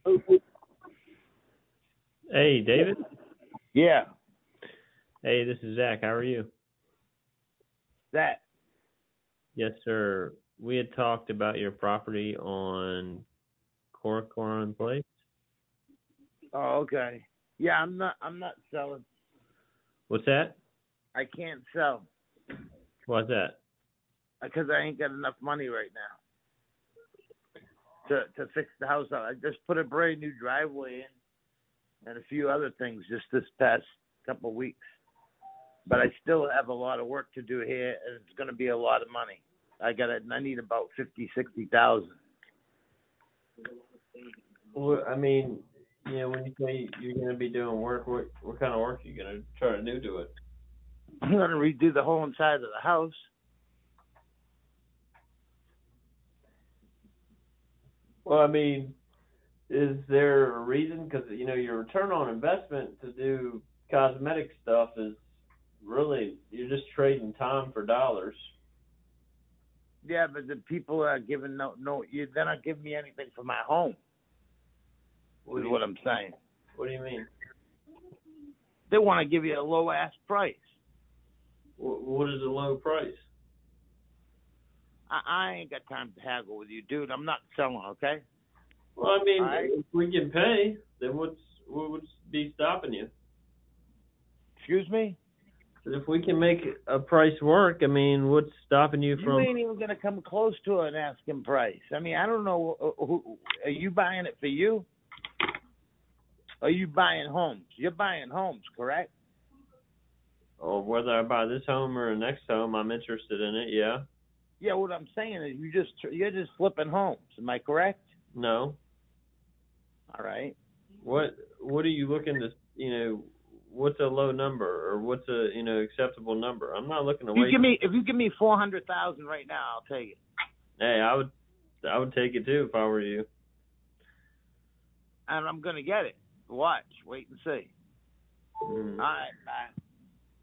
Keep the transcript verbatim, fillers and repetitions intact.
Hey, David. Yeah, Hey, this is Zach. How are you? that. Yes, sir. We had talked about your property on Corcoran Place. Oh, okay. Yeah, I'm not. I'm not selling. What's that? I can't sell What's that? because I ain't got enough money right now to to fix the house out. I just put a brand new driveway in and a few other things just this past couple of weeks. But I still have a lot of work to do here, and it's going to be a lot of money. I got. I need about fifty, sixty thousand. Well, I mean, you know, when you say you're going to be doing work, what what kind of work are you going to try to do to it? I'm going to redo the whole inside of the house. Well, I mean, is there a reason? Because, you know, your return on investment to do cosmetic stuff is really, you're just trading time for dollars. Yeah, but the people are giving no no. You, they're not giving me anything for my home. What Is do you what I'm saying. What do you mean? They want to give you a low ass price. What, what is a low price? I, I ain't got time to haggle with you, dude. I'm not selling, okay? Well, I mean, All right. if we can pay, then what's what would be stopping you? Excuse me? If we can make a price work, I mean, what's stopping you You from? ain't even gonna come close to an asking price. I mean, I don't know. uh, Who, are you buying it for you? Or are you buying homes? You're buying homes, correct? Or whether I buy this home or the next home, I'm interested in it. Yeah. Yeah. What I'm saying is, you just you're just flipping homes. Am I correct? No. All right. What What are you looking to? You know, what's a low number or what's a you know acceptable number? I'm not looking to If you wait. give me if you give me four hundred thousand right now, I'll take it. Hey, I would I would take it too if I were you. And I'm gonna get it. Watch, wait and see. Mm. All right, bye.